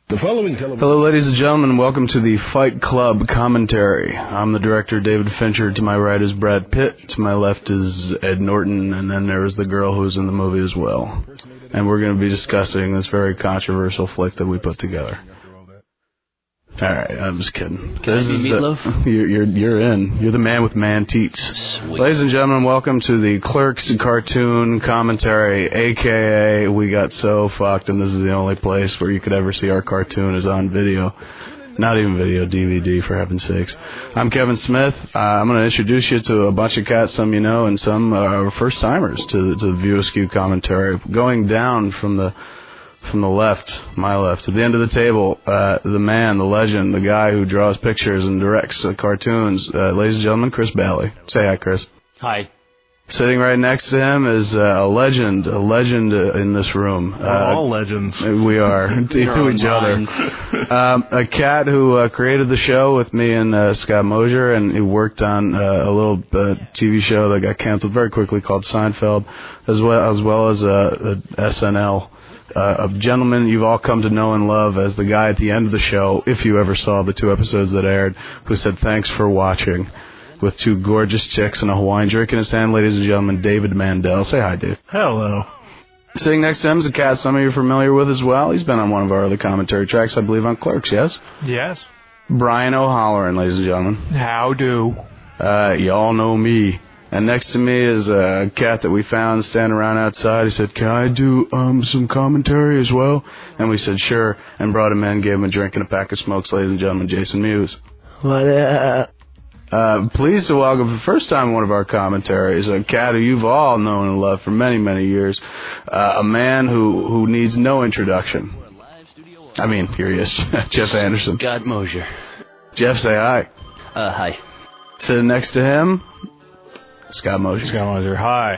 Hello, ladies and gentlemen. Welcome to the Fight Club commentary. I'm the director, David Fincher. To my right is Brad Pitt. To my left is Ed Norton. And then there is the girl who's in the movie as well. And we're going to be discussing this very controversial flick that we put together. All right, I'm just kidding. This is Meatloaf? You're in. You're the man with man teats. Sweet. Ladies and gentlemen, welcome to the Clerks cartoon commentary, a.k.a. We got so fucked, and this is the only place where you could ever see our cartoon is on video. Not even video, DVD, for heaven's sakes. I'm Kevin Smith. I'm going to introduce you to a bunch of cats, some you know, and some first-timers to the View Askew commentary. Going down from the left, my left, to the end of the table, the man, the legend, the guy who draws pictures and directs cartoons, ladies and gentlemen, Chris Bailey. Say hi, Chris. Hi. Sitting right next to him is a legend in this room. We're all legends. We are, to each other. A cat who created the show with me and Scott Mosier, and he worked on a little TV show that got canceled very quickly called Seinfeld, as well as SNL. A gentleman you've all come to know and love as the guy at the end of the show, if you ever saw the 2 episodes that aired, who said thanks for watching, with 2 gorgeous chicks and a Hawaiian drink in his hand. Ladies and gentlemen, David Mandel. Say hi, Dave. Hello. Sitting next to him is a cat some of you are familiar with as well. He's been on one of our other commentary tracks, I believe, on Clerks, yes? Yes. Brian O'Halloran, ladies and gentlemen. How do? Y'all know me. And next to me is a cat that we found standing around outside. He said, "Can I do some commentary as well?" And we said, "Sure," and brought him in, gave him a drink and a pack of smokes. Ladies and gentlemen, Jason Mewes. What up? Pleased to welcome for the first time one of our commentaries, a cat who you've all known and loved for many, many years, a man who needs no introduction. I mean, here he is, Jeff Anderson. Scott Mosier. Jeff, say hi. Hi. Sitting next to him, Scott Mosier. Scott Mosier, hi.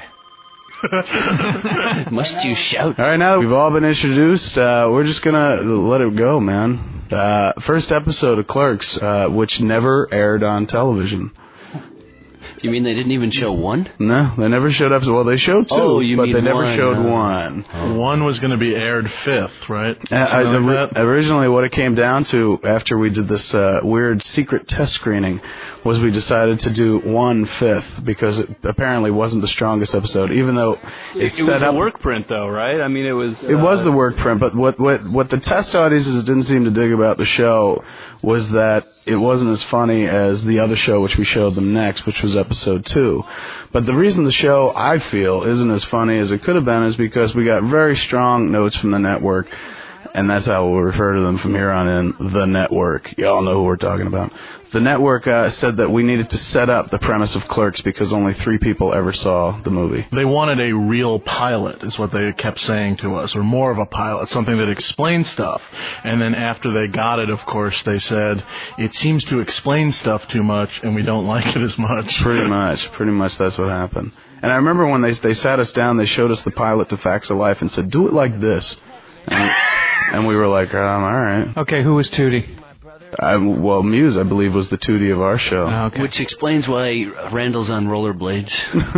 Must you shout? All right, now that we've all been introduced, we're just going to let it go, man. First episode of Clerks, which never aired on television. You mean they didn't even show one? No, they never showed up. Well, they showed 2, but they never showed 1. Oh. 1 was going to be aired 5th, right? Originally, what it came down to after we did this weird secret test screening was we decided to do 1/5 because it apparently wasn't the strongest episode, even though it set was up a work print, though, right? I mean, it was. It was the work print, but what the test audiences didn't seem to dig about the show was that it wasn't as funny as the other show, which we showed them next, which was episode 2. But the reason the show, I feel, isn't as funny as it could have been is because we got very strong notes from the network, and that's how we'll refer to them from here on in, the network. Y'all know who we're talking about. The network said that we needed to set up the premise of Clerks because only 3 people ever saw the movie. They wanted a real pilot, is what they kept saying to us, or more of a pilot, something that explains stuff. And then after they got it, of course, they said, it seems to explain stuff too much, and we don't like it as much. Pretty much that's what happened. And I remember when they sat us down, they showed us the pilot to Facts of Life and said, do it like this. And we were like, all right. Okay, who was Tootie? Well, Muse, I believe, was the Tootie of our show. Oh, okay. Which explains why Randall's on rollerblades.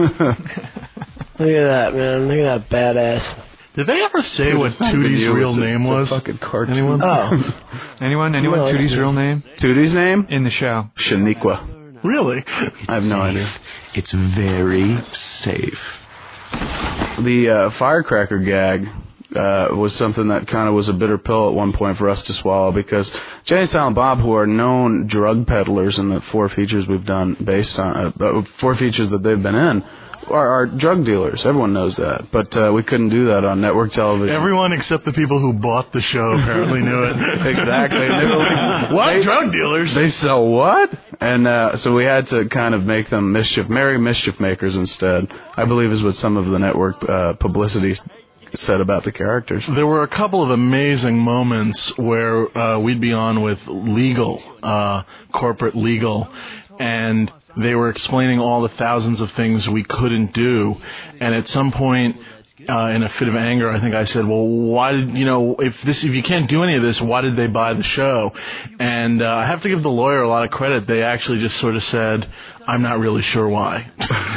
Look at that, man. Look at that badass. Did they ever say what Tootie's real name was? It's a fucking cartoon. Anyone? Oh. Anyone? No, Tootie's real name? Tootie's name? In the show. Shaniqua. Really? I have no idea. It's very safe. The firecracker gag was something that kind of was a bitter pill at one point for us to swallow because Jay and Silent Bob, who are known drug peddlers in the 4 features we've done based on 4 features that they've been in, are drug dealers. Everyone knows that. But we couldn't do that on network television. Everyone except the people who bought the show apparently knew it. Exactly. They were like, what? Drug dealers? They sell what? And so we had to kind of make them merry mischief makers instead, I believe is what some of the network publicity said about the characters. There were a couple of amazing moments where we'd be on with legal, corporate legal, and they were explaining all the thousands of things we couldn't do. And at some point, in a fit of anger, I think I said, well, why did, if you can't do any of this, why did they buy the show? And I have to give the lawyer a lot of credit. They actually just sort of said, I'm not really sure why.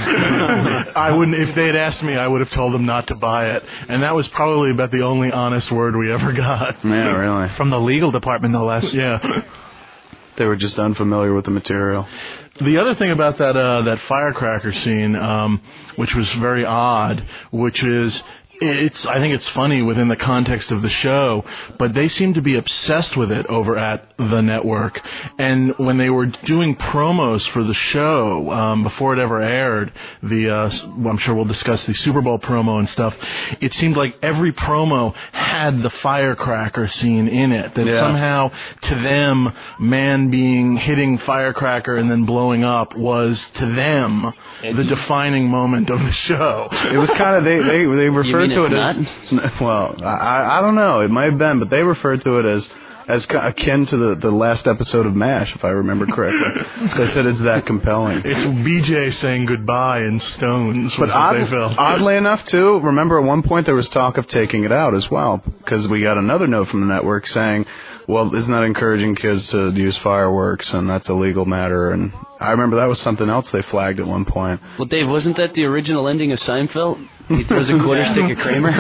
If they had asked me, I would have told them not to buy it. And that was probably about the only honest word we ever got. Yeah, really. From the legal department, no less. Yeah. They were just unfamiliar with the material. The other thing about that firecracker scene, which was very odd, which is I think it's funny within the context of the show, but they seem to be obsessed with it over at the network. And when they were doing promos for the show, before it ever aired, I'm sure we'll discuss the Super Bowl promo and stuff, it seemed like every promo had the firecracker scene in it. That somehow, to them, hitting firecracker and then blowing up was, to them, the defining moment of the show. It was kind of, they referred to it as, well, I don't know, it might have been, but they referred to it as akin to the last episode of MASH, if I remember correctly. They said it's that compelling. It's BJ saying goodbye in Stones. But oddly enough, too, remember at one point there was talk of taking it out as well, because we got another note from the network saying, well, isn't that encouraging kids to use fireworks, and that's a legal matter, and I remember that was something else they flagged at one point. Well, Dave, wasn't that the original ending of Seinfeld? He throws a quarter stick at Kramer?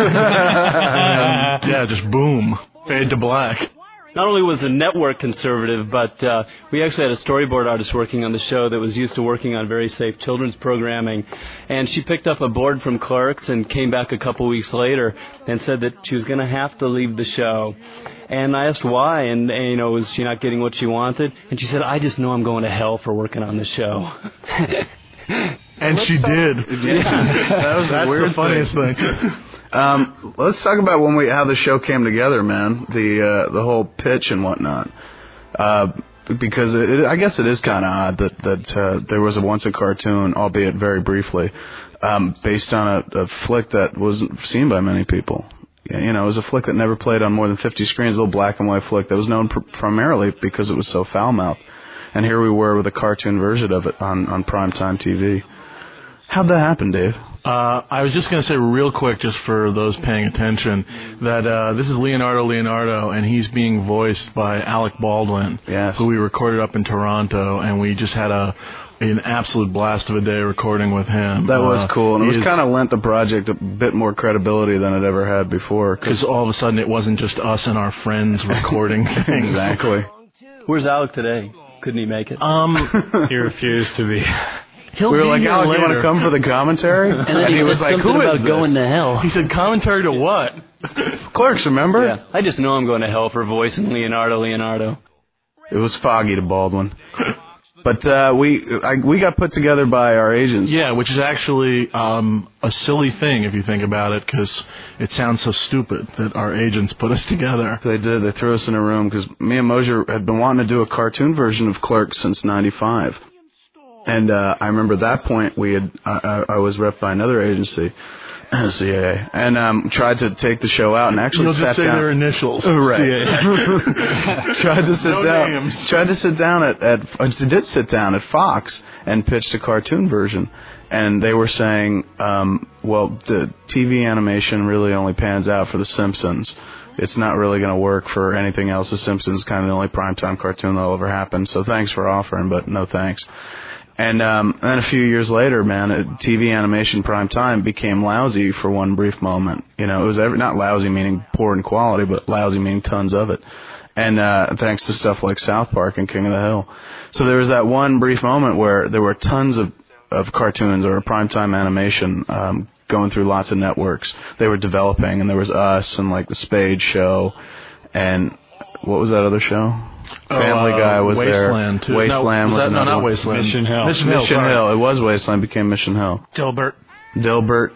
Yeah, just boom. Fade to black. Not only was the network conservative, but we actually had a storyboard artist working on the show that was used to working on very safe children's programming. And she picked up a board from Clerks and came back a couple weeks later and said that she was going to have to leave the show. And I asked why, and was she not getting what she wanted? And she said, I just know I'm going to hell for working on the show. And she did. That's the funniest thing. Let's talk about how the show came together, man. The whole pitch and whatnot. Because I guess it is kind of odd that there was once a cartoon, albeit very briefly, based on a flick that wasn't seen by many people. It was a flick that never played on more than 50 screens, a little black and white flick that was known primarily because it was so foul-mouthed. And here we were with a cartoon version of it on primetime TV. How'd that happen, Dave? I was just going to say real quick, just for those paying attention, that this is Leonardo, and he's being voiced by Alec Baldwin, who we recorded up in Toronto, and we just had an absolute blast of a day recording with him. That was cool, and it was kind of lent the project a bit more credibility than it ever had before. Because all of a sudden it wasn't just us and our friends recording things. Exactly. Where's Alec today? Couldn't he make it? He refused to be. We were like, Alec, you want to come for the commentary? And then he was like, who is this? Going to hell. He said, commentary to what? Clerks, remember? Yeah. I just know I'm going to hell for voicing Leonardo. It was foggy to Baldwin. But we got put together by our agents. Yeah, which is actually a silly thing if you think about it, because it sounds so stupid that our agents put us together. They did. They threw us in a room because me and Mosier had been wanting to do a cartoon version of Clerks since '95. And I remember at that point I was rep by another agency, CAA, and tried to take the show out and actually sat down. Their initials. Right. Tried to sit down at Fox and pitch the cartoon version. And they were saying, well, the TV animation really only pans out for The Simpsons. It's not really going to work for anything else. The Simpsons is kind of the only primetime cartoon that'll ever happen. So thanks for offering, but no thanks. And then a few years later, man, TV animation prime time became lousy for one brief moment. It was not lousy meaning poor in quality, but lousy meaning tons of it. And thanks to stuff like South Park and King of the Hill. So there was that one brief moment where there were tons of cartoons or primetime animation going through lots of networks. They were developing, and there was us and like the Spade Show, and what was that other show? Family Guy was Wasteland there. Too. Wasteland was another not one. Wasteland. Mission Hill. Mission Hill. It was Wasteland, became Mission Hill. Dilbert.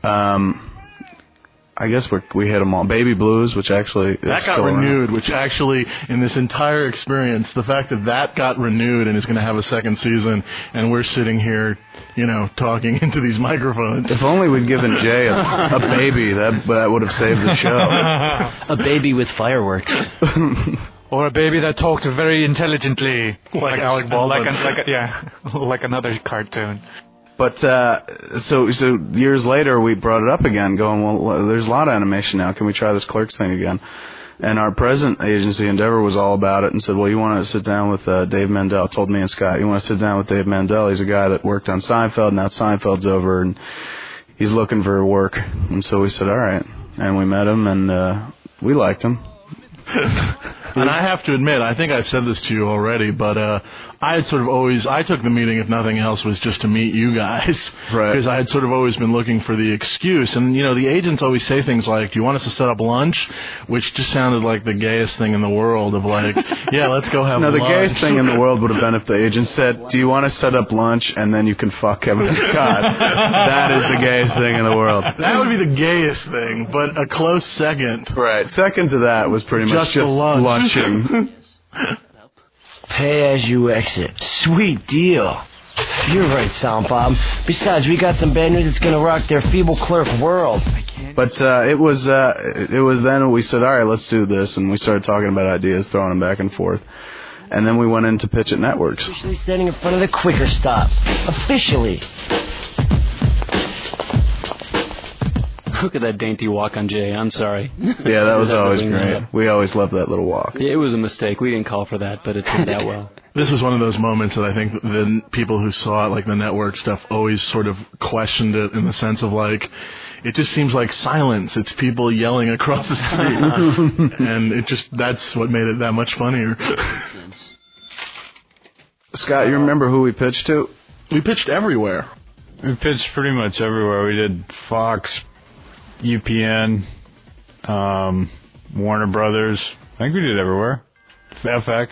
I guess we hit them all. Baby Blues, which actually that got renewed. Which actually, in this entire experience, the fact that got renewed and is going to have a second season, and we're sitting here, talking into these microphones. If only we'd given Jay a baby, that would have saved the show. A baby with fireworks. Or a baby that talks very intelligently, like Alec Baldwin. Like another cartoon. But so years later, we brought it up again, going, well, there's a lot of animation now. Can we try this Clerks thing again? And our present agency, Endeavor, was all about it and said, well, you want to sit down with Dave Mandel. Told me and Scott, you want to sit down with Dave Mandel. He's a guy that worked on Seinfeld. Now Seinfeld's over, and he's looking for work. And so we said, all right. And we met him, and we liked him. And I have to admit, I think I've said this to you already, but I had sort of always, I took the meeting, if nothing else, was just to meet you guys. Right. Because I had sort of always been looking for the excuse. And, you know, the agents always say things like, do you want us to set up lunch? Which just sounded like the gayest thing in the world of like, yeah, let's go have lunch. No, the gayest thing in the world would have been if the agent said, do you want to set up lunch and then you can fuck Kevin Scott? That is the gayest thing in the world. That would be the gayest thing, but a close second. Right. Second to that was pretty much just lunching. Pay as you exit. Sweet deal. You're right, Sound Bob. Besides, we got some bad news that's gonna rock their feeble clerk world. But it was then we said, all right, let's do this, and we started talking about ideas, throwing them back and forth, and then we went in to pitch at networks. Officially standing in front of the Quicker Stop. Officially. Look at that dainty walk on Jay. I'm sorry. Yeah, that was always great. We always loved that little walk. Yeah, it was a mistake. We didn't call for that, but it turned out well. This was one of those moments that I think the people who saw it, like the network stuff, always sort of questioned it in the sense of like, it just seems like silence. It's people yelling across the street. And it just, that's what made it that much funnier. Scott, you remember who we pitched to? We pitched everywhere. We pitched pretty much everywhere. We did Fox, UPN, Warner Brothers. I think we did everywhere. FX,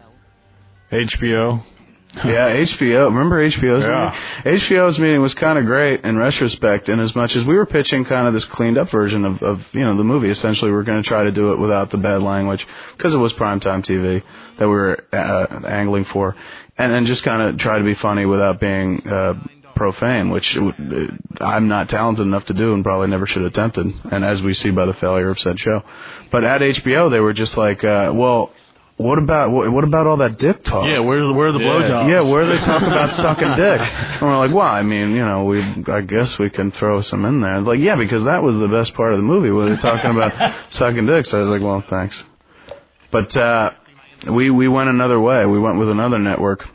HBO. Yeah, HBO. Remember HBO's meeting? HBO's meeting was kind of great in retrospect, in as much as we were pitching kind of this cleaned up version of the movie. Essentially, we were going to try to do it without the bad language because it was primetime TV that we were angling for, and just kind of try to be funny without being profane, which I'm not talented enough to do and probably never should have attempted, and as we see by the failure of said show. But at HBO, they were just like, well, what about all that dick talk? Yeah, where are the blowjobs? Yeah, where they talk about sucking dick? And we're like, well, I mean, I guess we can throw some in there. Like, yeah, because that was the best part of the movie, where they're talking about sucking dick. So I was like, well, thanks. But we went another way. We went with another network.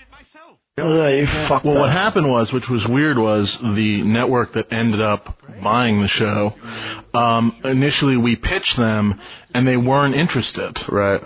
Well, what happened was, which was weird, was the network that ended up buying the show, initially we pitched them, and they weren't interested. Right.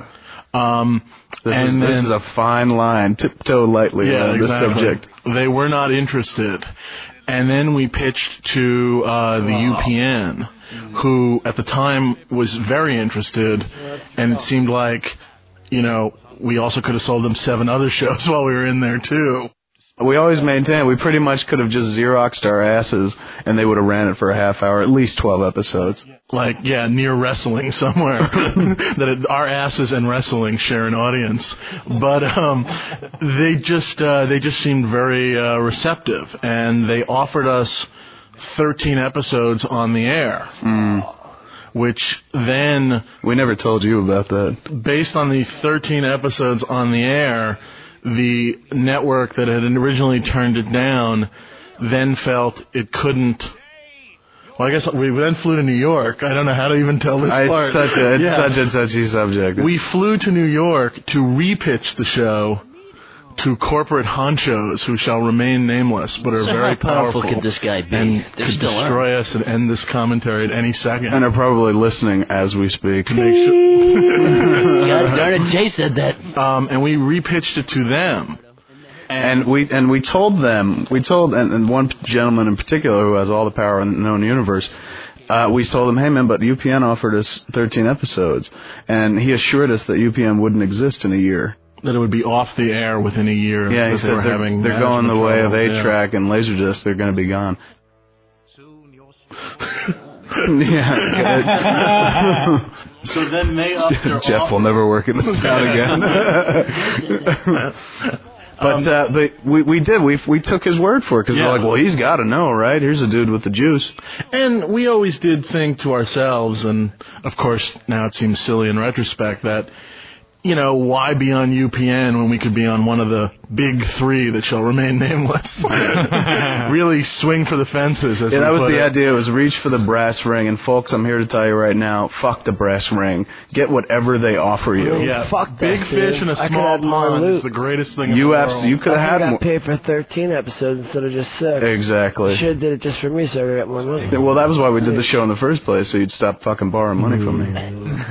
This is a fine line. Tiptoe lightly around this subject. They were not interested. And then we pitched to the UPN, who at the time was very interested, and it seemed like, we also could have sold them 7 other shows while we were in there, too. We always maintain we pretty much could have just Xeroxed our asses, and they would have ran it for a half hour, at least 12 episodes. Like, yeah, near wrestling somewhere. That our asses and wrestling share an audience. But they just seemed very receptive, and they offered us 13 episodes on the air. Which then... We never told you about that. Based on the 13 episodes on the air, the network that had originally turned it down then felt it couldn't... Well, I guess we then flew to New York. I don't know how to even tell this part. It's such a touchy subject. We flew to New York to repitch the show to corporate honchos who shall remain nameless, but are very powerful. How could this guy be? And could destroy us and end this commentary at any second. And are probably listening as we speak. To make sure. God darn it, Jay said that. And we repitched it to them. And we told them, and one gentleman in particular who has all the power in the known universe, we told him, hey man, but UPN offered us 13 episodes, and he assured us that UPN wouldn't exist in a year. That it would be off the air within a year. Yeah, he said they're going the way of 8-track and Laserdisc. They're going to be gone. Yeah. So then they upped their Jeff offer. will never work in this town again. But we did. We took his word for it because we're like, well, he's got to know, right? Here's a dude with the juice. And we always did think to ourselves, and of course now it seems silly in retrospect, that you know, why be on UPN when we could be on one of the big three that shall remain nameless? Really swing for the fences. As that was the it. idea. It was reach for the brass ring. And folks, I'm here to tell you right now, fuck the brass ring. Get whatever they offer you. Yeah, fuck big that, fish dude. in a I could small have more pond loot. is the greatest thing in the world. You could have had got more. paid for 13 episodes instead of just 6. Exactly. Should have did it just for me so I got more money. Well, that was why we did the show in the first place, so you'd stop fucking borrowing money from me.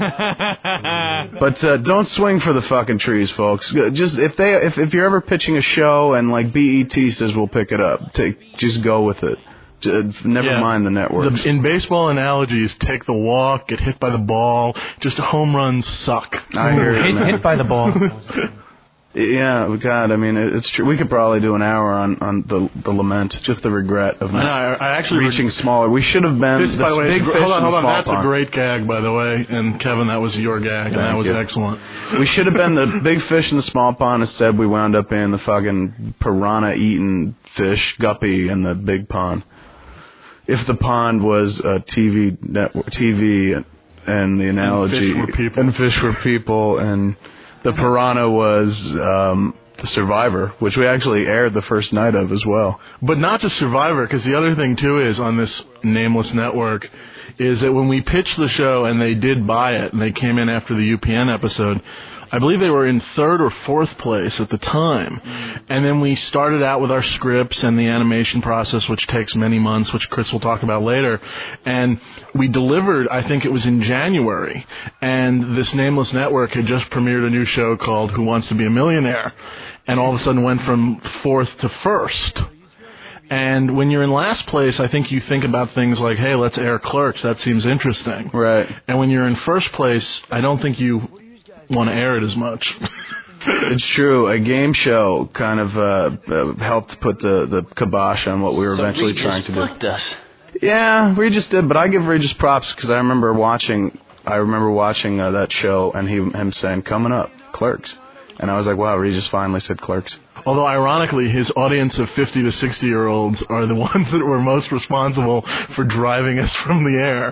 But don't swing for the fucking trees, folks. Just if you're ever pitching a show and like BET says we'll pick it up, just go with it. Never mind the networks. In baseball analogies, take the walk, get hit by the ball. Just home runs suck. I hear you, man. Hit by the ball. Yeah, God, I mean, it's true. We could probably do an hour on the lament, just the regret of not I actually reaching smaller. We should have been. This, by the way, big fish hold on. in the small That's pond. a great gag, by the way. And Kevin, that was your gag, and that was excellent. We should have been the big fish in the small pond. Instead, we wound up being the fucking piranha-eating fish, guppy, in the big pond. If the pond was a TV network, and the analogy, and fish were people, and the piranha was the Survivor, which we actually aired the first night of as well. But not just Survivor, because the other thing, too, is on this nameless network, is that when we pitched the show and they did buy it, and they came in after the UPN episode, I believe they were in 3rd or 4th place at the time. And then we started out with our scripts and the animation process, which takes many months, which Chris will talk about later. And we delivered, I think it was in January. And this nameless network had just premiered a new show called Who Wants to Be a Millionaire? And all of a sudden went from 4th to 1st. And when you're in last place, I think you think about things like, hey, let's air Clerks. That seems interesting. Right. And when you're in first place, I don't think you want to air it as much. It's true. A game show kind of helped put the kibosh on what we were eventually trying to do. Us. Yeah, Regis did, but I give Regis props because I remember watching that show and him saying, coming up, Clerks. And I was like, wow, Regis finally said Clerks. Although, ironically, his audience of 50 to 60-year-olds are the ones that were most responsible for driving us from the air.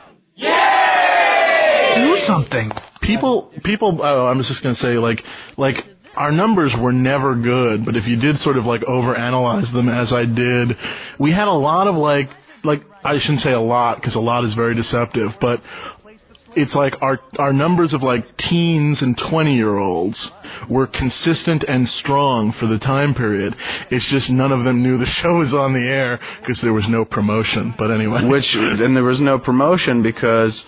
Do something. People. I was just gonna say, like our numbers were never good, but if you did sort of like overanalyze them, as I did, we had a lot of like I shouldn't say a lot because a lot is very deceptive, but it's like our numbers of like teens and 20-year-olds were consistent and strong for the time period. It's just none of them knew the show was on the air because there was no promotion. But anyway, and there was no promotion because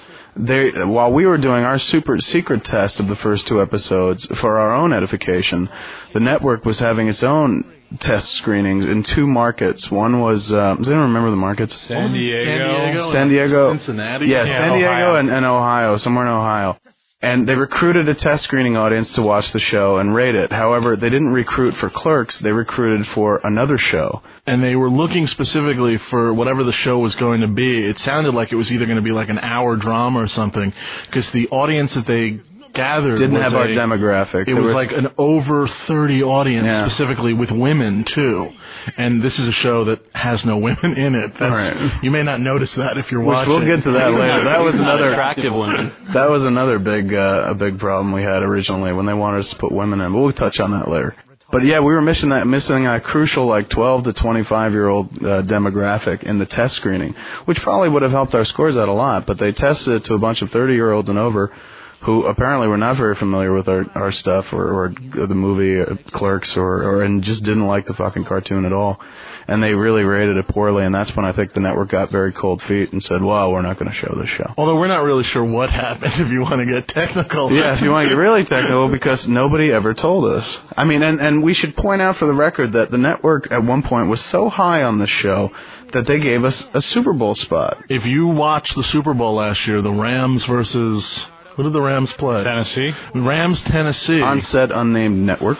while we were doing our super secret test of the first 2 episodes for our own edification, the network was having its own test screenings in 2 markets. One was, does anyone remember the markets? San Diego. Cincinnati. Yeah, San Diego and Ohio, somewhere in Ohio. And they recruited a test screening audience to watch the show and rate it. However, they didn't recruit for Clerks. They recruited for another show. And they were looking specifically for whatever the show was going to be. It sounded like it was either going to be like an hour drama or something, because the audience that they gathered didn't have our demographic. It was like an over 30 audience, specifically with women too. And this is a show that has no women in it. You may not notice that if you're watching. We'll get to that later. That was another attractive women. That was another big problem we had originally when they wanted us to put women in. But we'll touch on that later. But yeah, we were missing a crucial 12 to 25-year-old demographic in the test screening, which probably would have helped our scores out a lot. But they tested it to a bunch of 30-year-olds and over, who apparently were not very familiar with our stuff or the movie Clerks and just didn't like the fucking cartoon at all. And they really rated it poorly, and that's when I think the network got very cold feet and said, well, we're not going to show this show. Although we're not really sure what happened, if you want to get technical. Yeah, if you want to get really technical, because nobody ever told us. I mean, and we should point out for the record that the network at one point was so high on this show that they gave us a Super Bowl spot. If you watched the Super Bowl last year, the Rams versus... Who did the Rams play? Tennessee. Rams, Tennessee. On said unnamed network.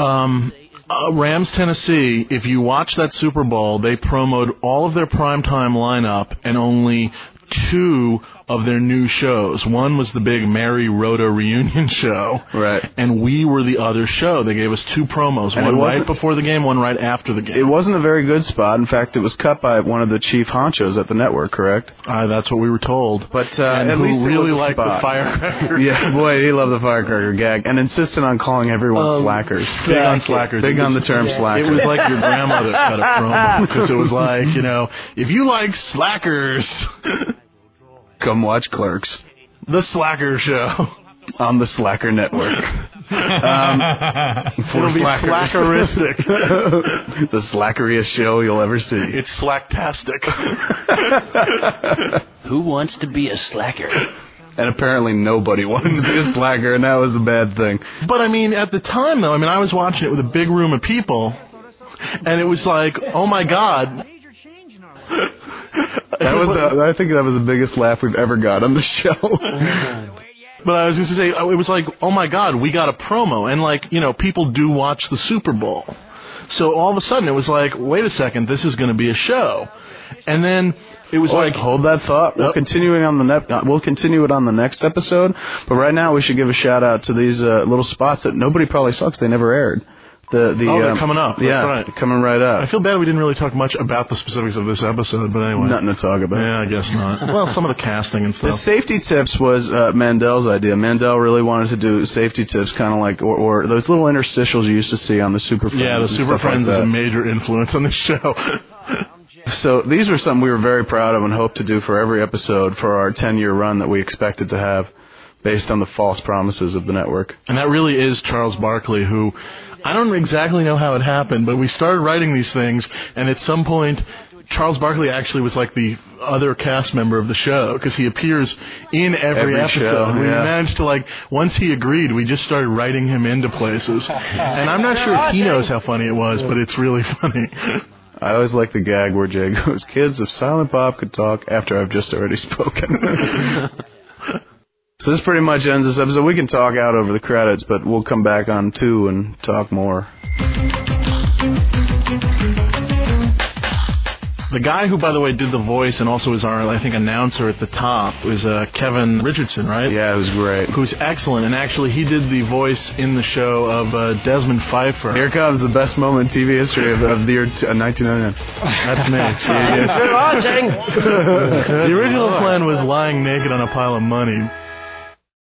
Rams, Tennessee, if you watch that Super Bowl, they promoted all of their primetime lineup, and only 2 of their new shows. One was the big Mary Rhoda reunion show. Right. And we were the other show. They gave us 2 promos, And one it right wasn't- before the game, one right after the game. It wasn't a very good spot. In fact, it was cut by one of the chief honchos at the network, correct? That's what we were told. But and at who least it really was a liked the spot. firecracker. Yeah, boy, he loved the firecracker gag and insisted on calling everyone slackers. Big on slackers. Big It on was- the term slacker. It was like your grandmother cut a promo because it was like, if you like slackers, Come watch Clerks the Slacker Show. on the Slacker Network. It'll be slackeristic. The slackeriest show you'll ever see. It's slacktastic. Who wants to be a slacker? And apparently nobody wanted to be a slacker, and that was a bad thing. But I mean, at the time though, I was watching it with a big room of people, and it was like, oh my God. I think that was the biggest laugh we've ever got on the show. But I was going to say, it was like, oh my God, we got a promo. And like, people do watch the Super Bowl. So all of a sudden it was like, wait a second, this is going to be a show. And then it was like, hold that thought. We'll continue it on we'll continue it on the next episode. But right now we should give a shout out to these little spots that nobody probably saw because they never aired. They're coming up. That's Yeah, right. coming right up. I feel bad we didn't really talk much about the specifics of this episode, but anyway. Nothing to talk about. Yeah, I guess not. Well, some of the casting and The stuff. safety tips was Mandel's idea. Mandel really wanted to do safety tips, kind of like, or those little interstitials you used to see on the Super Friends. Yeah, the and Super stuff Friends like is a that. major influence on the show. So these were something we were very proud of and hope to do for every episode for our 10-year run that we expected to have based on the false promises of the network. And that really is Charles Barkley, who I don't exactly know how it happened, but we started writing these things, and at some point, Charles Barkley actually was like the other cast member of the show, because he appears in every episode. show, We yeah. managed to, once he agreed, we just started writing him into places. And I'm not sure if he knows how funny it was, but it's really funny. I always like the gag where Jay goes, "Kids, if Silent Bob could talk after I've just already spoken." So this pretty much ends this episode. We can talk out over the credits, but we'll come back on 2 and talk more. The guy who, by the way, did the voice and also is our, I think, announcer at the top was Kevin Richardson, right? Yeah, it was great. Who's excellent, and actually he did the voice in the show of Desmond Pfeiffer. Here comes the best moment in TV history of the year 1999. That's me. See, Good launching. the original plan was lying naked on a pile of money.